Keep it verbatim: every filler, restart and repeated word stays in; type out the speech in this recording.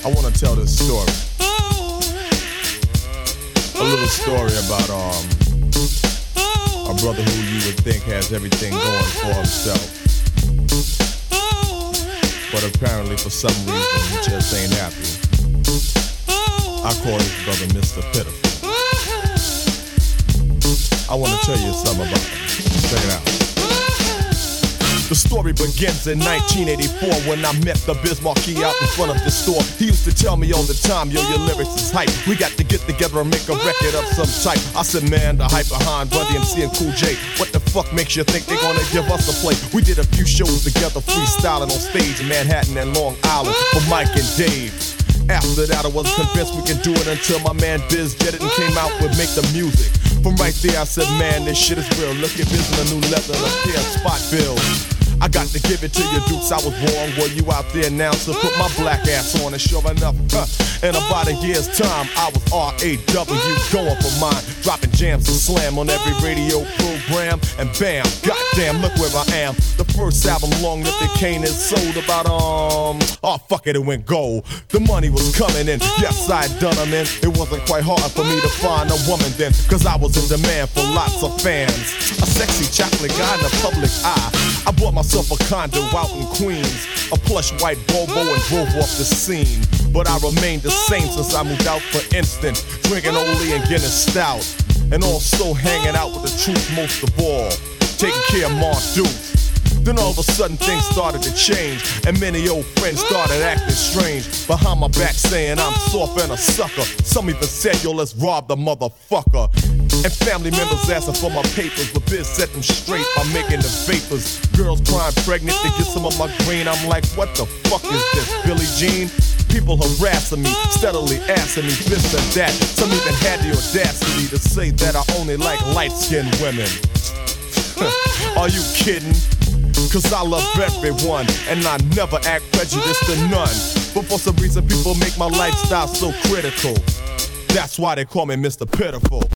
I wanna tell this story. A little story about um a brother who you would think has everything going for himself, but apparently for some reason he just ain't happy. I call this brother Mister Pitiful. I wanna tell you something about him. Check it out. The story begins in nineteen eighty-four when I met the Biz Markie out in front of the store. He used to tell me all the time, yo, your lyrics is hype. We got to get together and make a record of some type. I said, man, the hype behind Run D M C and Cool J. What the fuck makes you think they're gonna give us a play? We did a few shows together, freestyling on stage in Manhattan and Long Island for Mike and Dave. After that, I wasn't convinced we could do it until my man Biz did it and came out with Make the Music. From right there, I said, man, this shit is real. Look at Biz in a new leather, a pair of spot bills. I got to give it to you, Dukes, I was wrong. Well, you out there now, so put my black ass on. And sure enough, huh, in about a year's time, I was R A W going for mine, dropping jams and slam on every radio program. And bam, goddamn, look where I am. The first album, Long Live the Cane, is sold about, um, oh, fuck it, it went gold. The money was coming in, yes, I had done them in. It wasn't quite hard for me to find a woman then, cause I was in demand for lots of fans. A sexy chocolate guy in the public eye. I bought myself a condo out in Queens, a plush white Volvo, and drove off the scene. But I remained the same since I moved out, for instance, drinking Oli and Guinness Stout, and also hanging out with the truth most of all, taking care of Mark Dukes. Then all of a sudden things started to change, and many old friends started acting strange. Behind my back saying I'm soft and a sucker. Some even said, yo, let's rob the motherfucker. And family members asking for my papers, but Biz set them straight by making the vapors. Girls crying pregnant to get some of my green. I'm like, what the fuck is this, Billie Jean? People harassing me, steadily asking me this and that. Some even had the audacity to say that I only like light-skinned women. Are you kidding? Cause I love everyone, and I never act prejudiced to none. But for some reason people make my lifestyle so critical. That's why they call me Mister Pitiful.